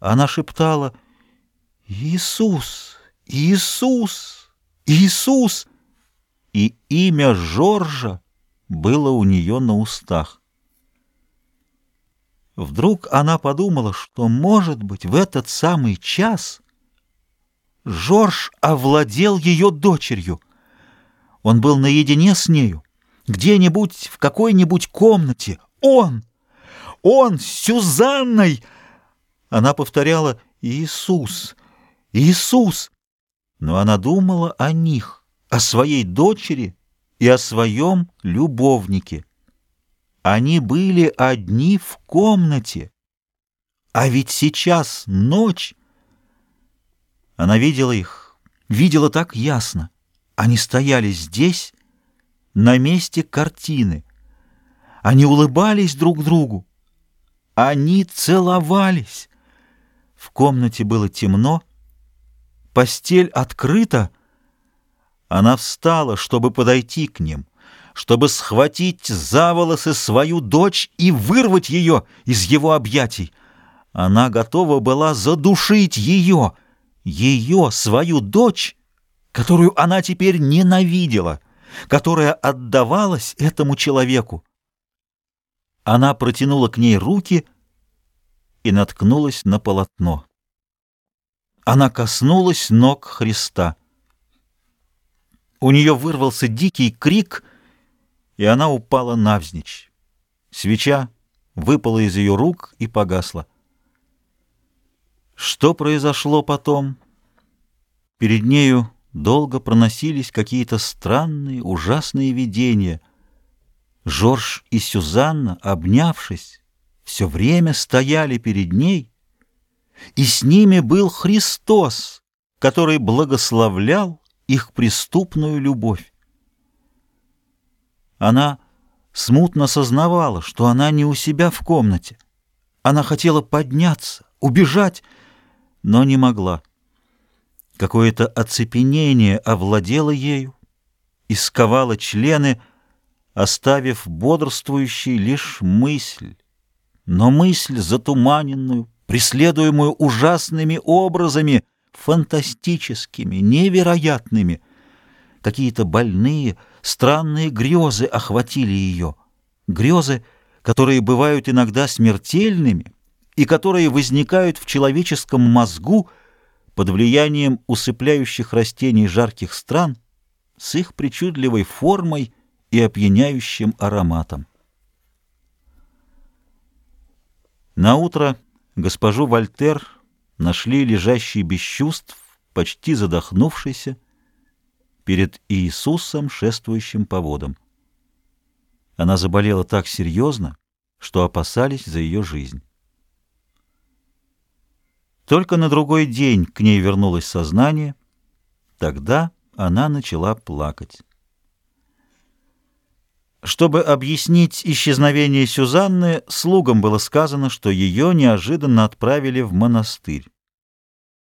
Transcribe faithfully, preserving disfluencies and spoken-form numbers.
Она шептала: «Иисус! Иисус! Иисус!» И имя Жоржа было у нее на устах. Вдруг она подумала, что, может быть, в этот самый час Жорж овладел ее дочерью. Он был наедине с нею, где-нибудь в какой-нибудь комнате. Он! Он с Сюзанной! Она повторяла: «Иисус! Иисус!» Но она думала о них, о своей дочери и о своем любовнике. Они были одни в комнате. А ведь сейчас ночь. Она видела их, видела так ясно. Они стояли здесь, на месте картины. Они улыбались друг другу. Они целовались. В комнате было темно, постель открыта. Она встала, чтобы подойти к ним, чтобы схватить за волосы свою дочь и вырвать ее из его объятий. Она готова была задушить ее, ее, свою дочь, которую она теперь ненавидела, которая отдавалась этому человеку. Она протянула к ней руки и наткнулась на полотно. Она коснулась ног Христа. У нее вырвался дикий крик, и она упала навзничь. Свеча выпала из ее рук и погасла. Что произошло потом? Перед нею долго проносились какие-то странные, ужасные видения. Жорж и Сюзанна, обнявшись, все время стояли перед ней, и с ними был Христос, который благословлял их преступную любовь. Она смутно сознавала, что она не у себя в комнате. Она хотела подняться, убежать, но не могла. Какое-то оцепенение овладело ею и сковало члены, оставив бодрствующей лишь мысль, но мысль затуманенную, преследуемую ужасными образами, фантастическими, невероятными. Какие-то больные, странные грезы охватили ее, грезы, которые бывают иногда смертельными и которые возникают в человеческом мозгу под влиянием усыпляющих растений жарких стран с их причудливой формой и опьяняющим ароматом. Наутро госпожу Вольтер нашли лежащей без чувств, почти задохнувшейся, перед Иисусом, шествующим по водам. Она заболела так серьезно, что опасались за ее жизнь. Только на другой день к ней вернулось сознание, тогда она начала плакать. Чтобы объяснить исчезновение Сюзанны, слугам было сказано, что ее неожиданно отправили в монастырь.